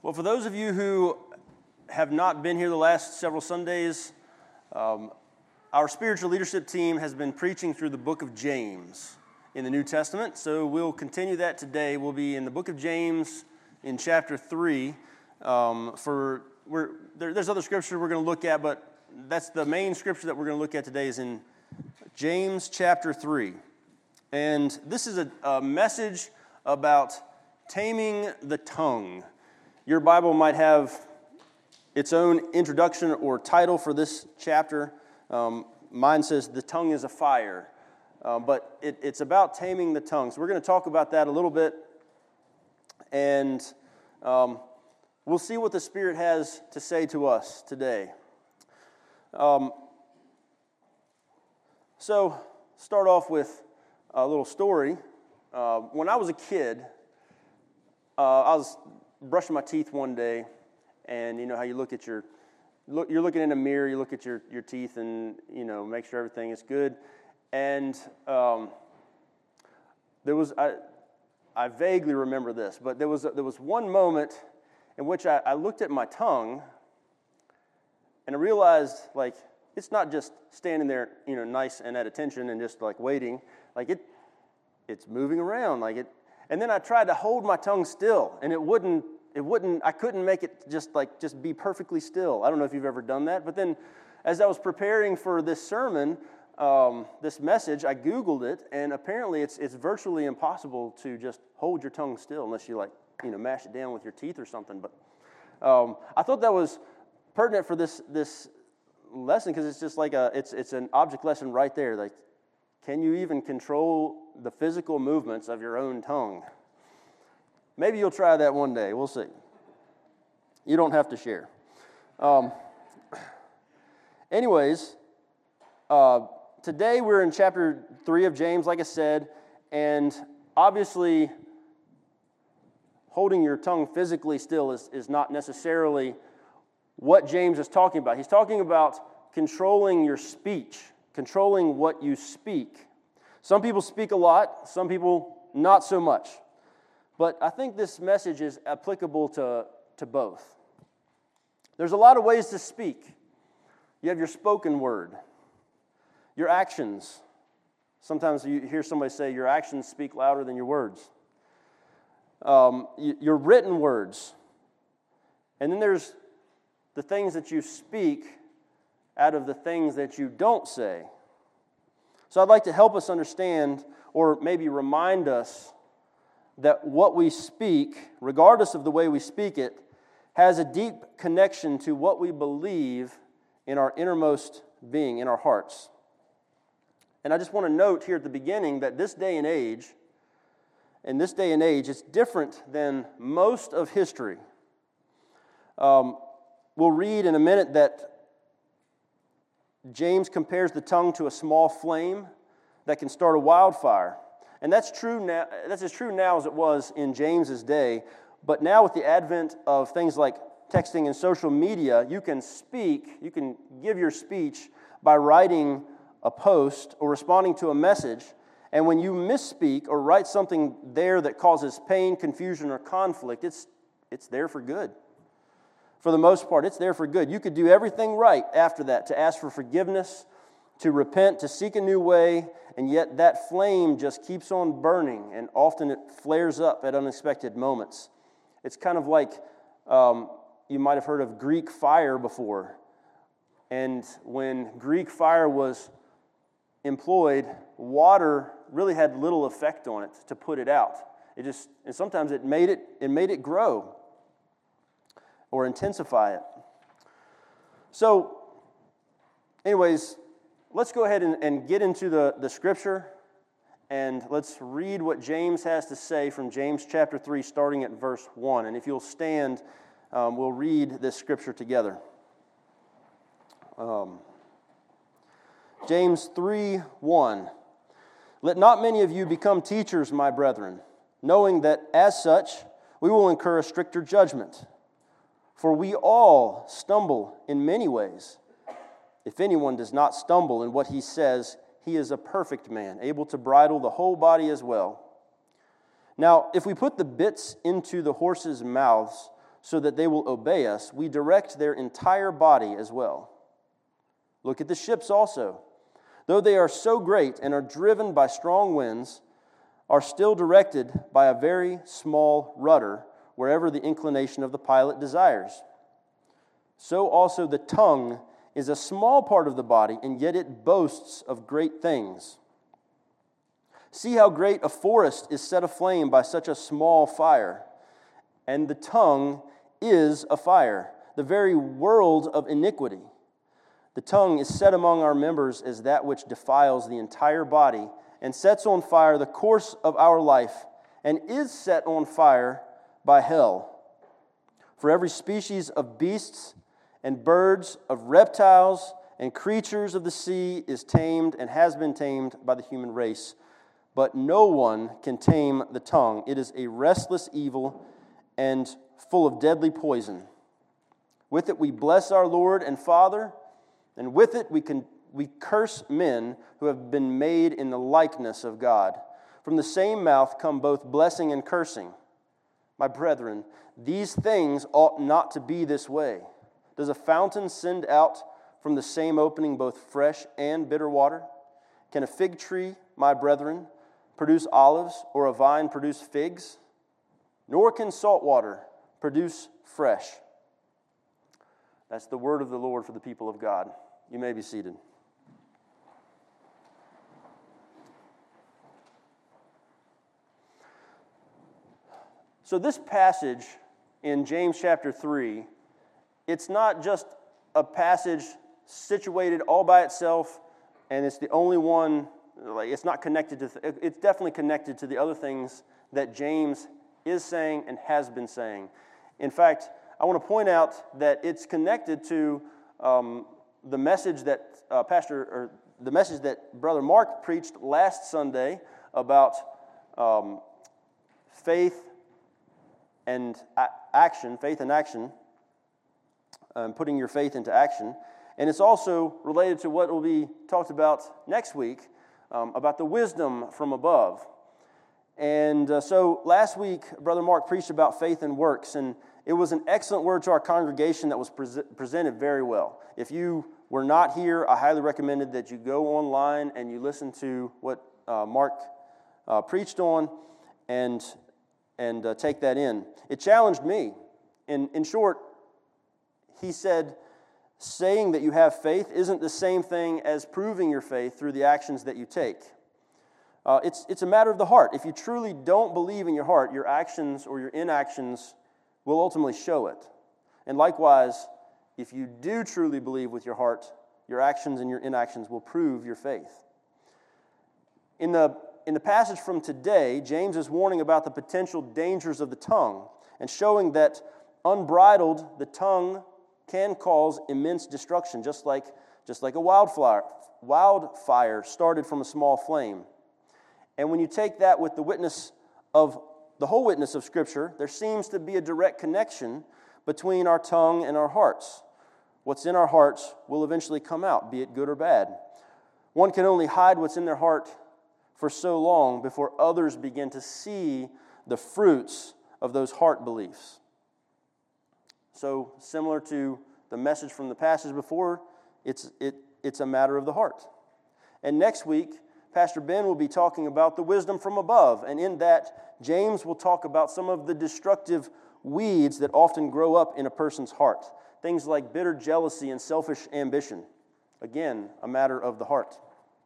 Well, for those of you who have not been here the last several Sundays, our spiritual leadership team has been preaching through the book of James in the New Testament. So we'll continue that today. We'll be in the book of James in chapter 3. There's other scripture we're going to look at, but that's the main scripture that we're going to look at today is in James chapter 3. And this is a message about taming the tongue. Your Bible might have its own introduction or title for this chapter. Mine says, "The tongue is a fire." But it's about taming the tongue. So we're going to talk about that a little bit. And we'll see what the Spirit has to say to us today. So start off with a little story. When I was a kid, I was brushing my teeth one day, and you know how you you're looking in a mirror, you look at your teeth and, make sure everything is good. And I vaguely remember this, but there was one moment in which I looked at my tongue, and I realized, it's not just standing there, nice and at attention and just, waiting. It's moving around, And then I tried to hold my tongue still, and I couldn't make it just be perfectly still. I don't know if you've ever done that, but then as I was preparing for this sermon, this message, I Googled it, and apparently it's virtually impossible to just hold your tongue still unless you mash it down with your teeth or something. But I thought that was pertinent for this lesson because it's just it's an object lesson right there. Can you even control the physical movements of your own tongue? Maybe you'll try that one day. We'll see. You don't have to share. Anyways, today we're in chapter 3 of James, like I said, and obviously holding your tongue physically still is not necessarily what James is talking about. He's talking about controlling your speech, controlling what you speak. Some people speak a lot, some people not so much. But I think this message is applicable to both. There's a lot of ways to speak. You have your spoken word, your actions. Sometimes you hear somebody say your actions speak louder than your words. Your written words. And then there's the things that you speak out of the things that you don't say. So I'd like to help us understand, or maybe remind us, that what we speak, regardless of the way we speak it, has a deep connection to what we believe in our innermost being, in our hearts. And I just want to note here at the beginning that in this day and age, it's different than most of history. We'll read in a minute that James compares the tongue to a small flame that can start a wildfire. And that's true now. That's as true now as it was in James's day. But now with the advent of things like texting and social media, you can give your speech by writing a post or responding to a message. And when you misspeak or write something there that causes pain, confusion, or conflict, it's there for good. For the most part, it's there for good. You could do everything right after that, to ask for forgiveness, to repent, to seek a new way, and yet that flame just keeps on burning, and often it flares up at unexpected moments. It's kind of like you might have heard of Greek fire before. And when Greek fire was employed, water really had little effect on it to put it out. And sometimes it made it grow or intensify it. So, anyways, let's go ahead and get into the scripture, and let's read what James has to say from James chapter 3, starting at verse 1. And if you'll stand, we'll read this scripture together. James 3:1. Let not many of you become teachers, my brethren, knowing that as such we will incur a stricter judgment. For we all stumble in many ways. If anyone does not stumble in what he says, he is a perfect man, able to bridle the whole body as well. Now, if we put the bits into the horses' mouths so that they will obey us, we direct their entire body as well. Look at the ships also. Though they are so great and are driven by strong winds, are still directed by a very small rudder wherever the inclination of the pilot desires. So also the tongue is a small part of the body, and yet it boasts of great things. See how great a forest is set aflame by such a small fire. And the tongue is a fire, the very world of iniquity. The tongue is set among our members as that which defiles the entire body and sets on fire the course of our life, and is set on fire by hell. For every species of beasts and birds, of reptiles and creatures of the sea is tamed and has been tamed by the human race. But no one can tame the tongue. It is a restless evil and full of deadly poison. With it we bless our Lord and Father, and with it we curse men who have been made in the likeness of God. From the same mouth come both blessing and cursing. My brethren, these things ought not to be this way. Does a fountain send out from the same opening both fresh and bitter water? Can a fig tree, my brethren, produce olives, or a vine produce figs? Nor can salt water produce fresh. That's the word of the Lord for the people of God. You may be seated. So this passage in James chapter 3, it's not just a passage situated all by itself, and it's the only one, like it's not connected to, it's definitely connected to the other things that James is saying and has been saying. In fact, I want to point out that it's connected to the message that the message that Brother Mark preached last Sunday about faith and action, putting your faith into action. And it's also related to what will be talked about next week about the wisdom from above. And so last week, Brother Mark preached about faith and works, and it was an excellent word to our congregation that was presented very well. If you were not here, I highly recommend that you go online and you listen to what Mark preached on and take that in. It challenged me. In short, he said, saying that you have faith isn't the same thing as proving your faith through the actions that you take. It's a matter of the heart. If you truly don't believe in your heart, your actions or your inactions will ultimately show it. And likewise, if you do truly believe with your heart, your actions and your inactions will prove your faith. In the passage from today, James is warning about the potential dangers of the tongue and showing that unbridled, the tongue can cause immense destruction, just like a wildfire started from a small flame. And when you take that with the witness of the whole witness of Scripture, there seems to be a direct connection between our tongue and our hearts. What's in our hearts will eventually come out, be it good or bad. One can only hide what's in their heart for so long before others begin to see the fruits of those heart beliefs. So, similar to the message from the passage before, it's a matter of the heart. And next week, Pastor Ben will be talking about the wisdom from above, and in that, James will talk about some of the destructive weeds that often grow up in a person's heart. Things like bitter jealousy and selfish ambition. Again, a matter of the heart.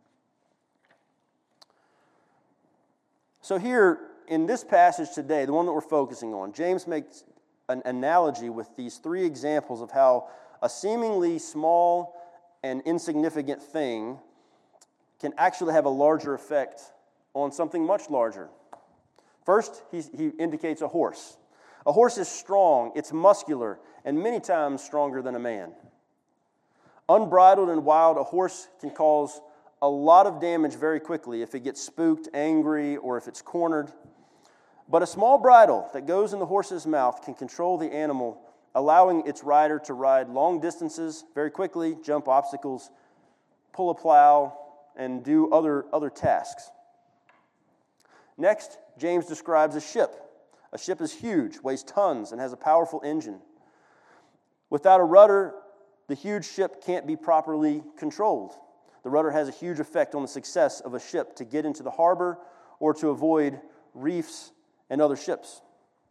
So here, in this passage today, the one that we're focusing on, James makes an analogy with these three examples of how a seemingly small and insignificant thing can actually have a larger effect on something much larger. First, he indicates a horse. A horse is strong, it's muscular, and many times stronger than a man. Unbridled and wild, a horse can cause a lot of damage very quickly if it gets spooked, angry, or if it's cornered. But a small bridle that goes in the horse's mouth can control the animal, allowing its rider to ride long distances very quickly, jump obstacles, pull a plow, and do other tasks. Next, James describes a ship. A ship is huge, weighs tons, and has a powerful engine. Without a rudder, the huge ship can't be properly controlled. The rudder has a huge effect on the success of a ship to get into the harbor or to avoid reefs and other ships.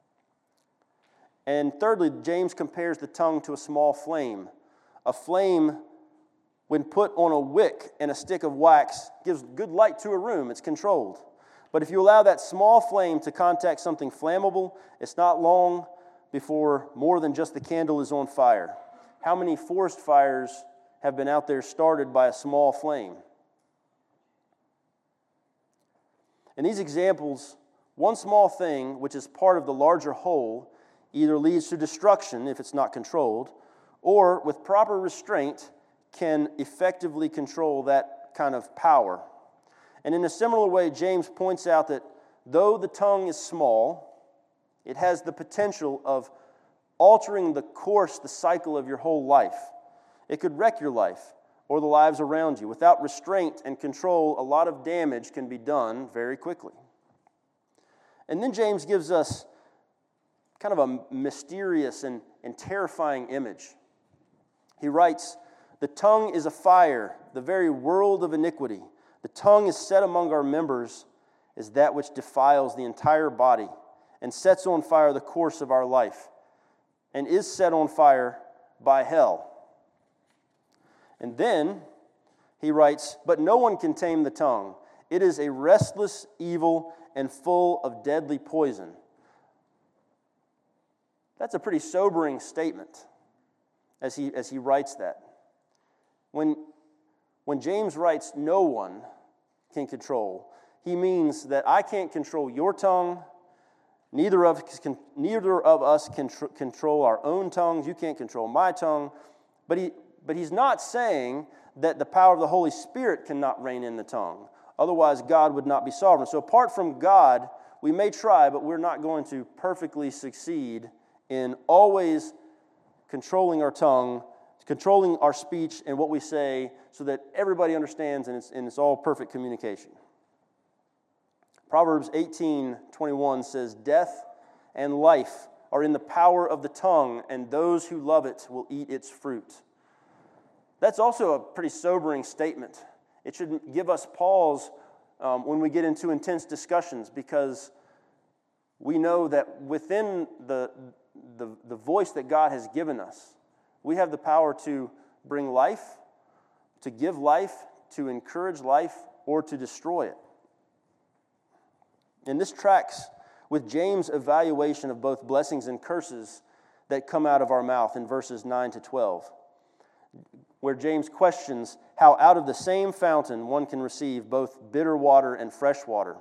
And thirdly, James compares the tongue to a small flame. A flame, when put on a wick and a stick of wax, gives good light to a room. It's controlled. But if you allow that small flame to contact something flammable, it's not long before more than just the candle is on fire. How many forest fires have been out there started by a small flame? In these examples, one small thing, which is part of the larger whole, either leads to destruction if it's not controlled, or with proper restraint can effectively control that kind of power. And in a similar way, James points out that though the tongue is small, it has the potential of altering the course, the cycle of your whole life. It could wreck your life or the lives around you. Without restraint and control, a lot of damage can be done very quickly. And then James gives us kind of a mysterious and terrifying image. He writes, "The tongue is a fire, the very world of iniquity. The tongue is set among our members as that which defiles the entire body and sets on fire the course of our life and is set on fire by hell." And then he writes, "But no one can tame the tongue. It is a restless evil and full of deadly poison." That's a pretty sobering statement as he writes that. When James writes, "No one can control," he means that I can't control your tongue. Neither of us can control our own tongues. You can't control my tongue. But he's not saying that the power of the Holy Spirit cannot reign in the tongue. Otherwise, God would not be sovereign. So apart from God, we may try, but we're not going to perfectly succeed in always controlling our tongue, controlling our speech and what we say so that everybody understands and it's all perfect communication. Proverbs 18:21 says, "Death and life are in the power of the tongue, and those who love it will eat its fruit." That's also a pretty sobering statement. It should give us pause when we get into intense discussions, because we know that within the voice that God has given us, we have the power to bring life, to give life, to encourage life, or to destroy it. And this tracks with James' evaluation of both blessings and curses that come out of our mouth in verses 9 to 12, where James questions how out of the same fountain one can receive both bitter water and fresh water.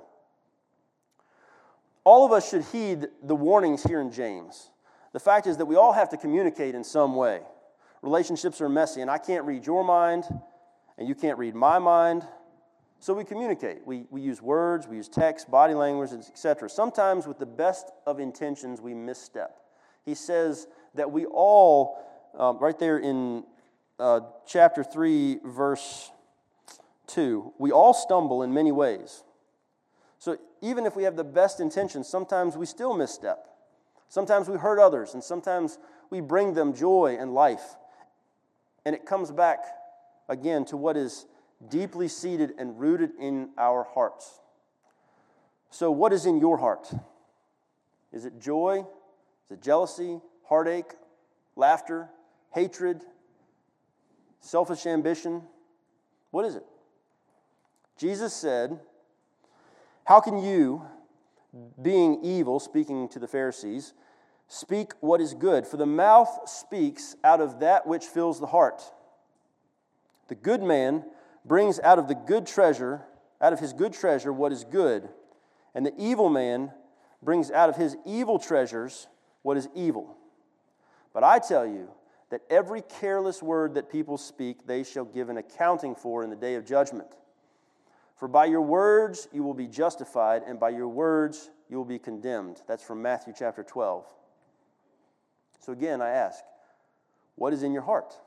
All of us should heed the warnings here in James. The fact is that we all have to communicate in some way. Relationships are messy, and I can't read your mind, and you can't read my mind. So we communicate. We use words, we use text, body language, etc. Sometimes with the best of intentions, we misstep. He says that we all, right there in chapter 3, verse 2, we all stumble in many ways. So even if we have the best intentions, sometimes we still misstep. Sometimes we hurt others, and sometimes we bring them joy and life. And it comes back again to what is deeply seated and rooted in our hearts. So what is in your heart? Is it joy? Is it jealousy, heartache, laughter, hatred, selfish ambition? What is it? Jesus said, "How can you, being evil," speaking to the Pharisees, "speak what is good? For the mouth speaks out of that which fills the heart. The good man brings out of his good treasure what is good, and the evil man brings out of his evil treasures what is evil. But I tell you that every careless word that people speak, they shall give an accounting for in the day of judgment. For by your words you will be justified, and by your words you will be condemned." That's from Matthew chapter 12. So again, I ask, what is in your heart?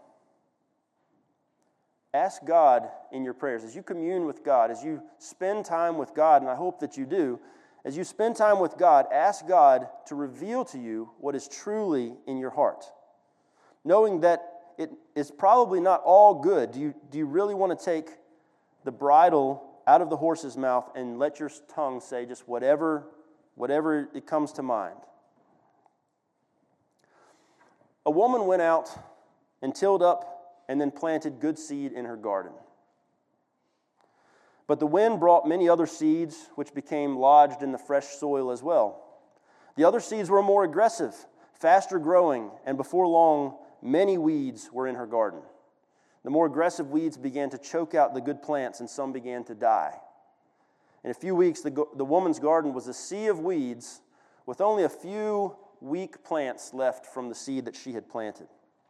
Ask God in your prayers. As you commune with God, as you spend time with God, and I hope that you do, As you spend time with God, ask God to reveal to you what is truly in your heart. Knowing that it is probably not all good, do you really want to take the bridle out of the horse's mouth and let your tongue say just whatever it comes to mind? A woman went out and tilled up and then planted good seed in her garden. But the wind brought many other seeds, which became lodged in the fresh soil as well. The other seeds were more aggressive, faster growing, and before long, many weeds were in her garden. The more aggressive weeds began to choke out the good plants, and some began to die. In a few weeks, the woman's garden was a sea of weeds with only a few weak plants left from the seed that she had planted.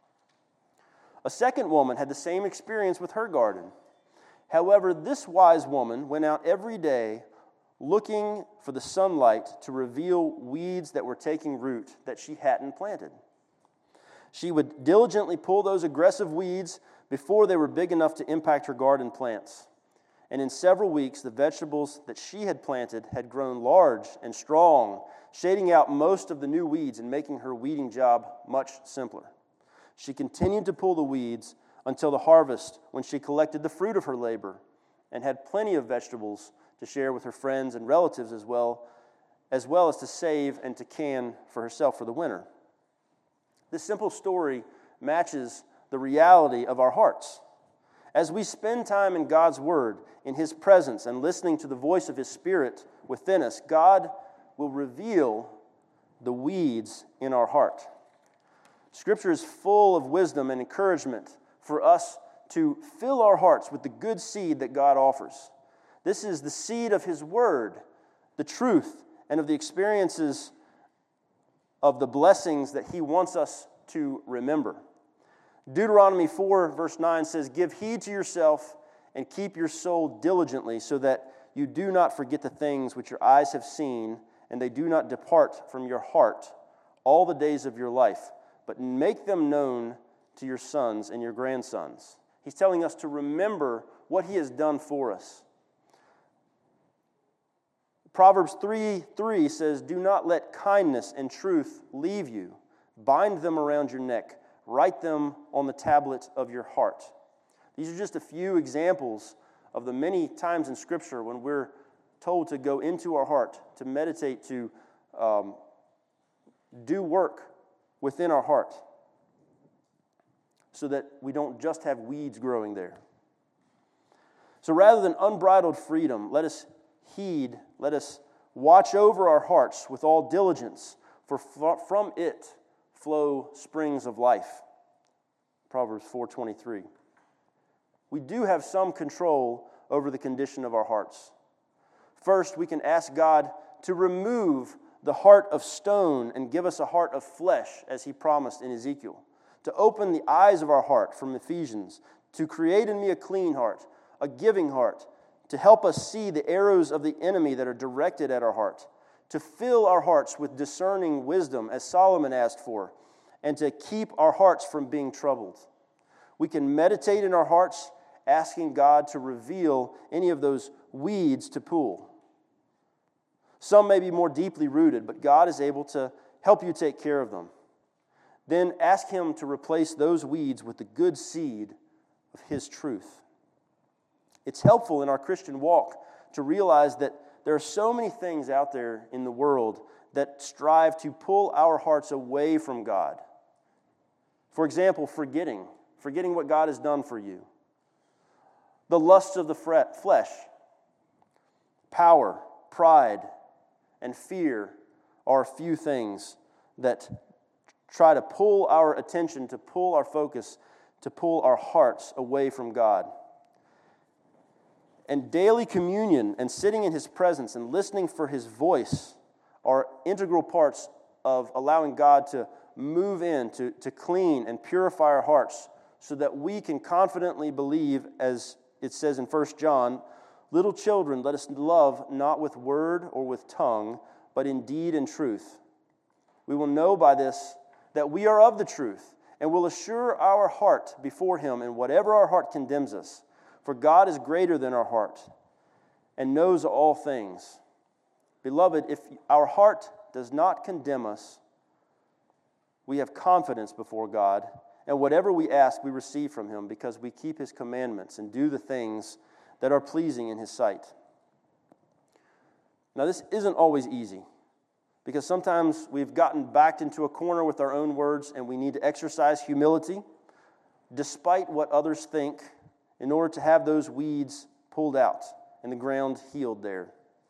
A second woman had the same experience with her garden. However, this wise woman went out every day looking for the sunlight to reveal weeds that were taking root that she hadn't planted. She would diligently pull those aggressive weeds before they were big enough to impact her garden plants. And in several weeks, the vegetables that she had planted had grown large and strong, shading out most of the new weeds and making her weeding job much simpler. She continued to pull the weeds until the harvest, when she collected the fruit of her labor and had plenty of vegetables to share with her friends and relatives as well as to save and to can for herself for the winter. This simple story matches the reality of our hearts. As we spend time in God's Word, in His presence, and listening to the voice of His Spirit within us, God will reveal the weeds in our heart. Scripture is full of wisdom and encouragement for us to fill our hearts with the good seed that God offers. This is the seed of His Word, the truth, and of the experiences of the blessings that He wants us to remember. Deuteronomy 4, verse 9 says, "Give heed to yourself and keep your soul diligently, so that you do not forget the things which your eyes have seen, and they do not depart from your heart all the days of your life, but make them known to your sons and your grandsons." He's telling us to remember what He has done for us. Proverbs 3:3 says, "Do not let kindness and truth leave you. Bind them around your neck. Write them on the tablet of your heart." These are just a few examples of the many times in Scripture when we're told to go into our heart, to meditate, to do work within our heart, so that we don't just have weeds growing there. So rather than unbridled freedom, let us watch over our hearts with all diligence, for from it flow springs of life. Proverbs 4:23. We do have some control over the condition of our hearts. First, we can ask God to remove the heart of stone and give us a heart of flesh, as He promised in Ezekiel. To open the eyes of our heart, from Ephesians, to create in me a clean heart, a giving heart, to help us see the arrows of the enemy that are directed at our heart, to fill our hearts with discerning wisdom, as Solomon asked for, and to keep our hearts from being troubled. We can meditate in our hearts, asking God to reveal any of those weeds to pull. Some may be more deeply rooted, but God is able to help you take care of them. Then ask Him to replace those weeds with the good seed of His truth. It's helpful in our Christian walk to realize that there are so many things out there in the world that strive to pull our hearts away from God. For example, forgetting what God has done for you. The lusts of the flesh, power, pride, and fear are a few things that try to pull our attention, to pull our focus, to pull our hearts away from God. And daily communion and sitting in His presence and listening for His voice are integral parts of allowing God to move in, to clean and purify our hearts, so that we can confidently believe, as it says in 1 John, "Little children, let us love not with word or with tongue, but in deed and truth. We will know by this that we are of the truth, and will assure our heart before Him in whatever our heart condemns us. For God is greater than our heart, and knows all things." Beloved, if our heart does not condemn us, we have confidence before God, and whatever we ask, we receive from Him, because we keep His commandments and do the things that are pleasing in His sight. Now, this isn't always easy, because sometimes we've gotten backed into a corner with our own words, and we need to exercise humility, despite what others think, in order to have those weeds pulled out and the ground healed there.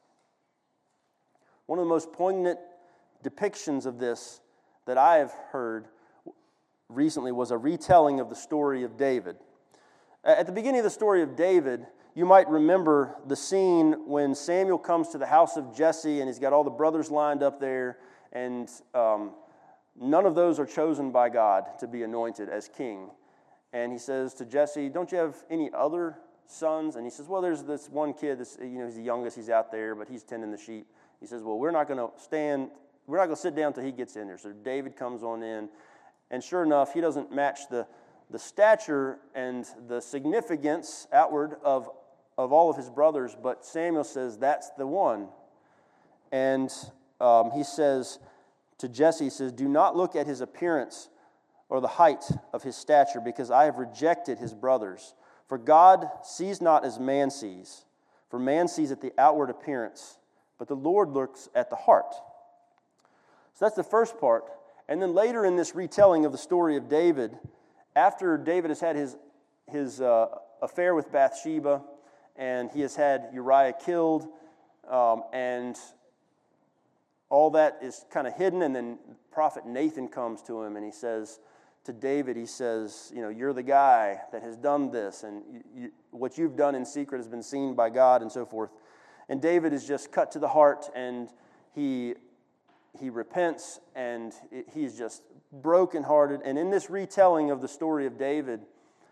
One of the most poignant depictions of this that I have heard recently was a retelling of the story of David. At the beginning of the story of David, you might remember the scene when Samuel comes to the house of Jesse, and he's got all the brothers lined up there, and none of those are chosen by God to be anointed as king. And he says to Jesse, "Don't you have any other sons?" And he says, "Well, there's this one kid, he's the youngest, he's out there, but he's tending the sheep." He says, "Well, we're not going to sit down until he gets in there." So David comes on in, and sure enough, he doesn't match the stature and the significance outward of all of his brothers, but Samuel says, "That's the one." And he says to Jesse, he says, "Do not look at his appearance or the height of his stature, because I have rejected his brothers. For God sees not as man sees, for man sees at the outward appearance, but the Lord looks at the heart." So that's the first part. And then later in this retelling of the story of David, after David has had his affair with Bathsheba, and he has had Uriah killed, and all that is kind of hidden, and then prophet Nathan comes to him, and he says to David, he says, "You're the guy that has done this, and what you've done in secret has been seen by God," and so forth. And David is just cut to the heart, and he repents, and he's just brokenhearted. And in this retelling of the story of David,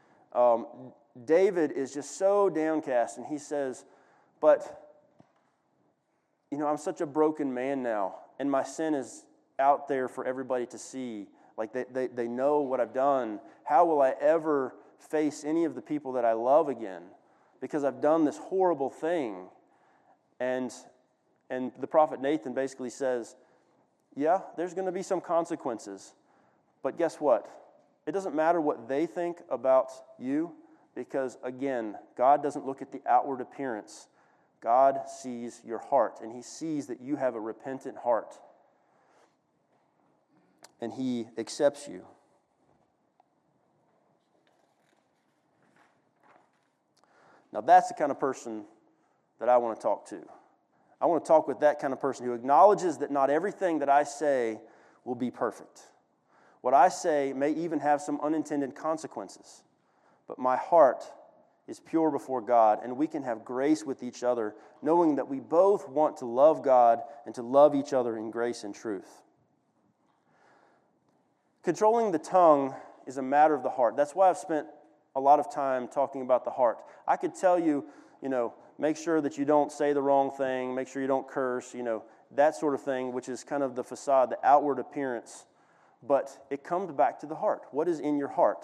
David is just so downcast, and he says, "But, I'm such a broken man now, and my sin is out there for everybody to see. Like, they know what I've done. How will I ever face any of the people that I love again? Because I've done this horrible thing." And the prophet Nathan basically says, "Yeah, there's going to be some consequences. But guess what? It doesn't matter what they think about you, because, again, God doesn't look at the outward appearance. God sees your heart, and He sees that you have a repentant heart. And He accepts you." Now, that's the kind of person that I want to talk to. I want to talk with that kind of person who acknowledges that not everything that I say will be perfect. What I say may even have some unintended consequences, but my heart is pure before God, and we can have grace with each other, knowing that we both want to love God and to love each other in grace and truth. Controlling the tongue is a matter of the heart. That's why I've spent a lot of time talking about the heart. I could tell you, make sure that you don't say the wrong thing, make sure you don't curse, that sort of thing, which is kind of the facade, the outward appearance. But it comes back to the heart. What is in your heart?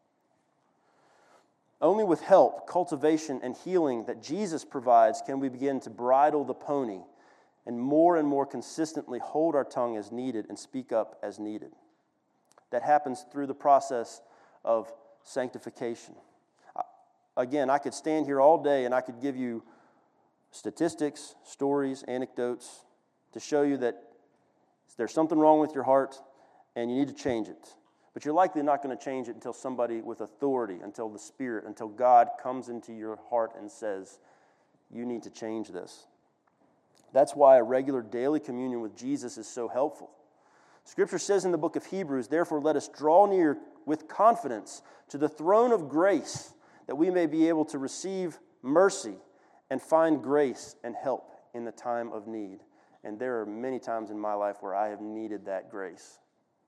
Only with help, cultivation, and healing that Jesus provides can we begin to bridle the pony and more consistently hold our tongue as needed and speak up as needed. That happens through the process of sanctification. Again, I could stand here all day and I could give you statistics, stories, anecdotes to show you that there's something wrong with your heart and you need to change it. But you're likely not going to change it until somebody with authority, until the Spirit, until God comes into your heart and says, "You need to change this." That's why a regular daily communion with Jesus is so helpful. Scripture says in the book of Hebrews, "Therefore let us draw near with confidence to the throne of grace, that we may be able to receive mercy and find grace and help in the time of need." And there are many times in my life where I have needed that grace.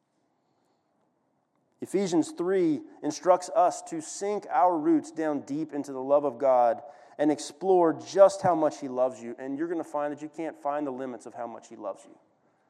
Ephesians 3 instructs us to sink our roots down deep into the love of God and explore just how much He loves you. And you're going to find that you can't find the limits of how much He loves you.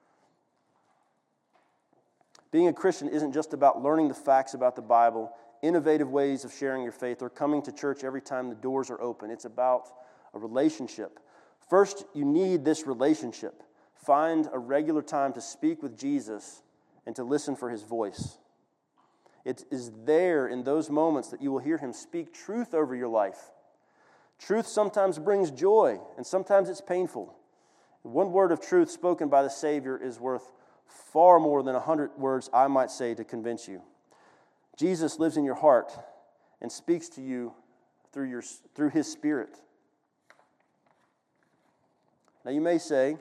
Being a Christian isn't just about learning the facts about the Bible, innovative ways of sharing your faith, or coming to church every time the doors are open. It's about a relationship First, you need this relationship. Find a regular time to speak with Jesus and to listen for his voice. It is there in those moments that you will hear him speak truth over your life. Truth sometimes brings joy, and sometimes it's painful. One word of truth spoken by the Savior is worth far more than 100 words I might say to convince you. Jesus lives in your heart and speaks to you through his Spirit. Now you may say,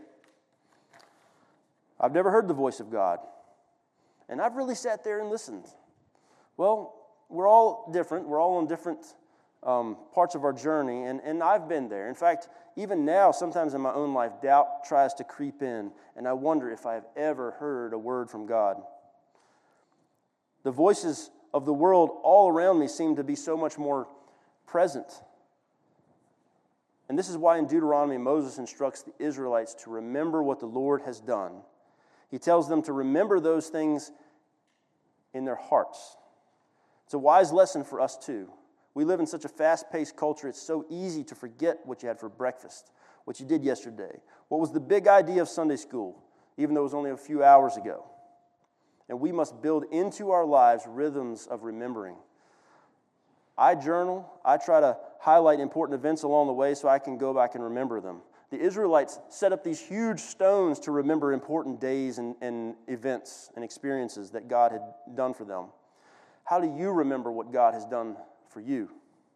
I've never heard the voice of God, and I've really sat there and listened. Well, we're all different. We're all on different parts of our journey, and I've been there. In fact, even now, sometimes in my own life, doubt tries to creep in, and I wonder if I've ever heard a word from God. The voices of the world all around me seem to be so much more present. And this is why in Deuteronomy, Moses instructs the Israelites to remember what the Lord has done. He tells them to remember those things in their hearts. It's a wise lesson for us too. We live in such a fast-paced culture, it's so easy to forget what you had for breakfast, what you did yesterday, what was the big idea of Sunday school, even though it was only a few hours ago. And we must build into our lives rhythms of remembering. I journal. I try to highlight important events along the way so I can go back and remember them. The Israelites set up these huge stones to remember important days and events and experiences that God had done for them. How do you remember what God has done for you?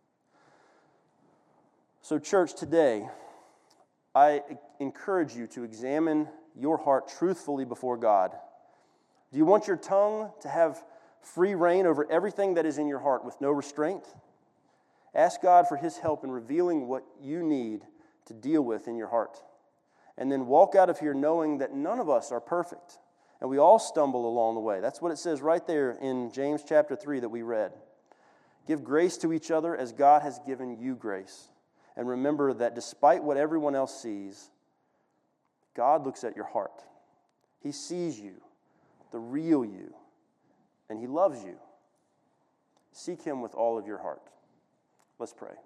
So, church, today, I encourage you to examine your heart truthfully before God. Do you want your tongue to have free reign over everything that is in your heart with no restraint? Ask God for his help in revealing what you need to deal with in your heart. And then walk out of here knowing that none of us are perfect. And we all stumble along the way. That's what it says right there in James chapter 3 that we read. Give grace to each other as God has given you grace. And remember that despite what everyone else sees, God looks at your heart. He sees you, the real you, and he loves you. Seek him with all of your heart. Let's pray.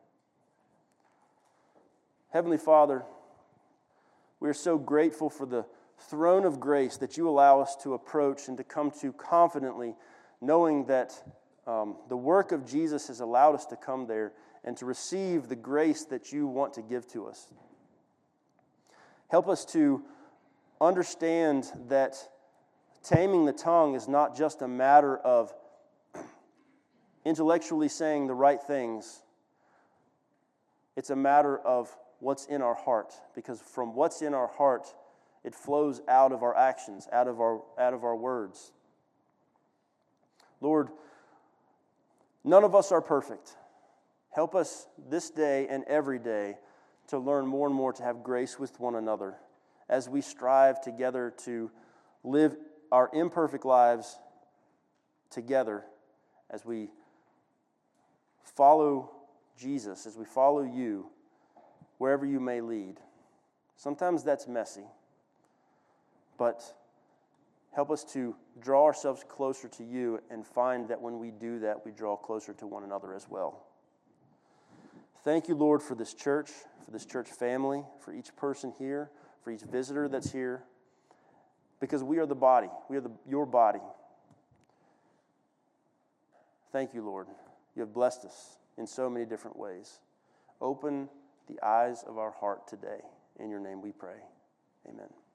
Heavenly Father, we are so grateful for the throne of grace that you allow us to approach and to come to confidently, knowing that the work of Jesus has allowed us to come there and to receive the grace that you want to give to us. Help us to understand that taming the tongue is not just a matter of intellectually saying the right things. It's a matter of what's in our heart, because from what's in our heart, it flows out of our actions, out of our words. Lord, none of us are perfect. Help us this day and every day to learn more and more to have grace with one another as we strive together to live our imperfect lives together as we follow Jesus, as we follow you wherever you may lead. Sometimes that's messy, but help us to draw ourselves closer to you and find that when we do that, we draw closer to one another as well. Thank you, Lord, for this church family, for each person here, for each visitor that's here, because we are the body. We are your body. Thank you, Lord. You have blessed us in so many different ways. Open the eyes of our heart today. In your name we pray. Amen.